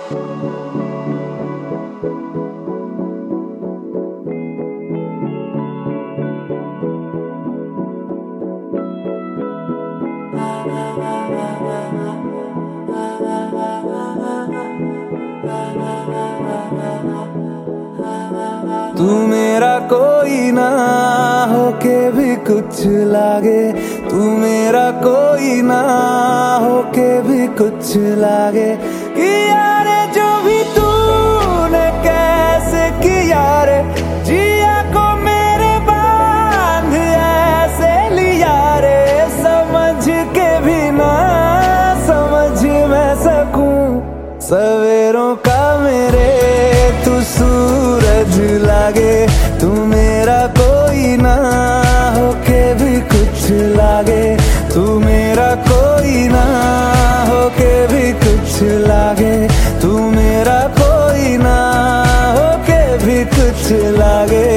तू मेरा कोई ना होके भी कुछ लागे, तू मेरा कोई ना होके भी कुछ लागे। किया रे जो भी तूने कैसे किया रे, जिया को मेरे बांध ऐसे लिया रे। समझ के भी ना समझ मैं सकूं सवेरों का मेरे तू सूरज लागे। तू मेरा कोई ना होके भी कुछ लागे, तू मेरा कोई ना होके भी कुछ लागे, तू मेरा कोई ना होके भी कुछ लागे।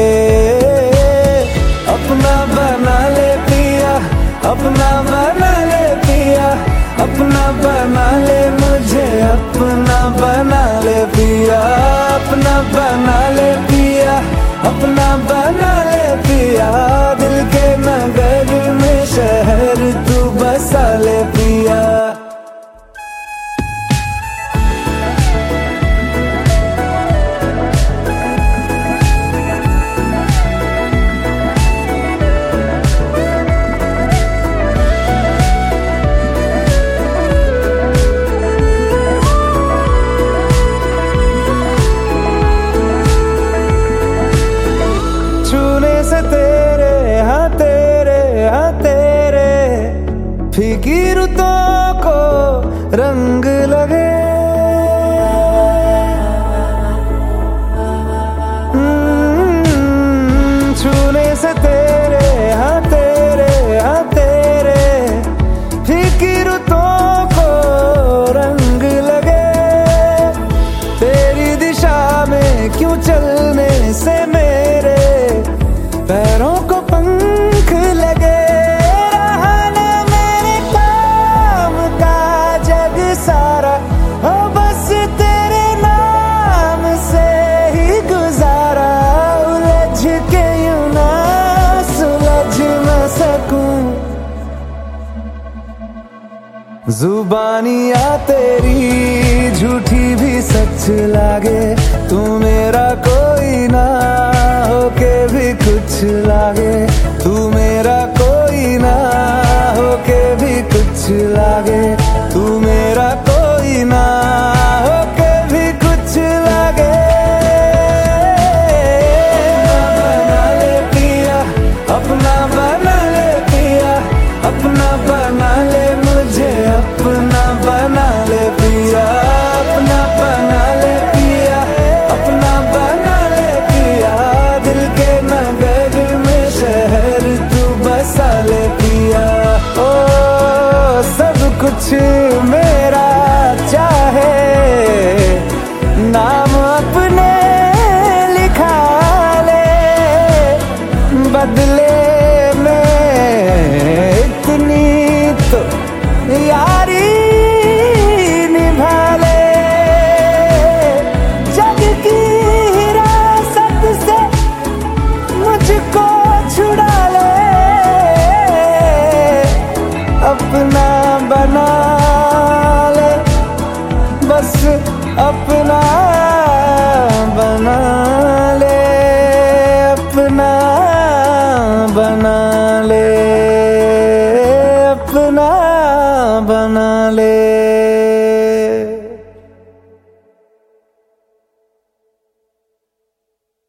अपना बना ले पिया, अपना बना ले पिया, अपना बना ले मुझे, अपना बना ले पिया, अपना बना ले पिया, अपना बना ले पिया। दिल के नगर में शहर तू बसा ले पिया। फीकी रुतों को रंग लगे, छूने से तेरे हाँ तेरे फीकी रुतों को रंग लगे। तेरी दिशा में क्यों चलने से मेरे पैरों को पंख लगे। जुबानियाँ तेरी झूठी भी सच लागे, तू मेरा कोई ना होके भी कुछ लागे, तू मेरा कोई ना होके भी कुछ लागे, तू मेरा कोई ना होके भी कुछ लागे। बना ले पिया, अपना बना ले पिया, अपना बना ले मुझे, अपना बना ले पिया, अपना बना ले पिया, अपना बना ले पिया। दिल के नगर में शहर तू बसा ले पिया। ओ सब कुछ मेरा चाहे, नाम अपने लिखा ले, बदले में इतनी तो यारी निभा ले। जग की हिरासत से मुझको छुड़ा ले, अपना बना ले, बस अपना